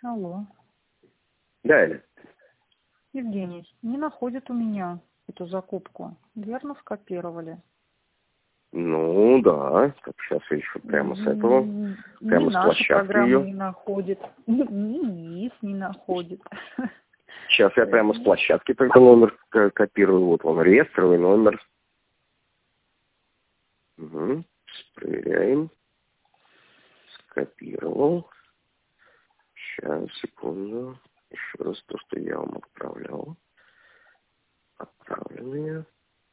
Алло. Да, Эля. Евгений, не находит у меня эту закупку. Верно скопировали? Ну, да. Так, сейчас я еще прямо с этого. Прямо с наша площадки программа ее. не находит. Ни ИИС не находит. Сейчас я прямо с площадки только номер копирую. Вот он, реестровый номер. Угу. Проверяем. Скопировал. Сейчас, секунду. Еще раз то, что я вам отправлял. Отправленные.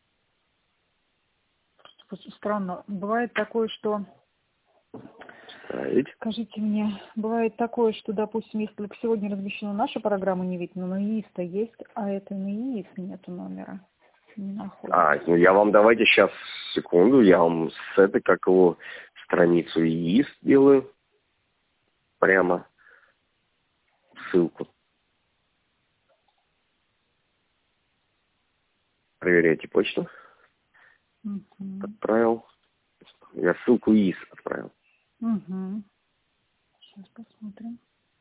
Просто странно. Бывает такое, что... Ставить. Скажите мне, бывает такое, что, допустим, если только сегодня размещена наша программа, не видно, но на ИИС-то есть, а это на ИИС нету номера. Не находит. Ну я вам давайте сейчас, секунду, я вам с этой, как его, страницу ИИС делаю. Прямо ссылку. Проверяйте почту. Угу. Отправил. Я ссылку ИИС отправил. Угу. Сейчас посмотрим.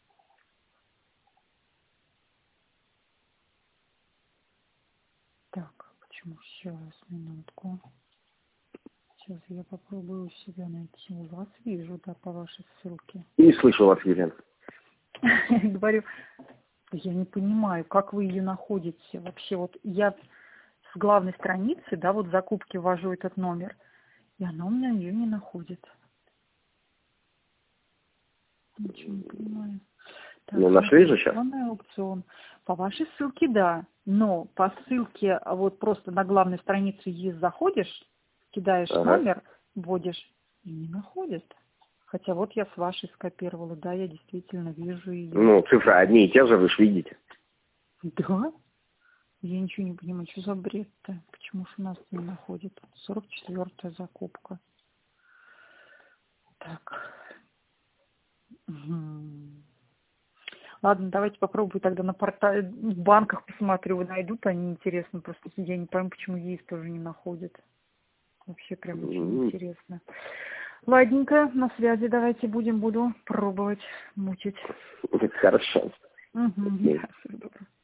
Так, почему? Сейчас, минутку. Сейчас я попробую у себя найти. У вас вижу, да, по вашей ссылке. Не слышу вас, Елена. Говорю, я не понимаю, как вы ее находите. Вообще, вот я с главной страницы, да, вот закупки ввожу этот номер, и она у меня ее не находит. Ничего не понимаю. Так, Ну, нашли же сейчас? аукцион. По вашей ссылке, да. Но по ссылке, вот просто на главной странице ЕИС заходишь, кидаешь номер, вводишь, и не находит. Хотя вот я с вашей скопировала, да, я действительно вижу ее. Ну, цифры одни и те же, вы же видите. Да? Я ничего не понимаю, что за бред-то? Почему же у нас не находит? 44-я закупка. Так. Ладно, давайте попробую тогда на портале, в банках посмотрю, найдут они, интересно, просто я не пойму, почему ЕИС тоже не находит. Вообще прям очень интересно. Ладненько, на связи давайте буду пробовать мучить. Хорошо. Да, всего доброго.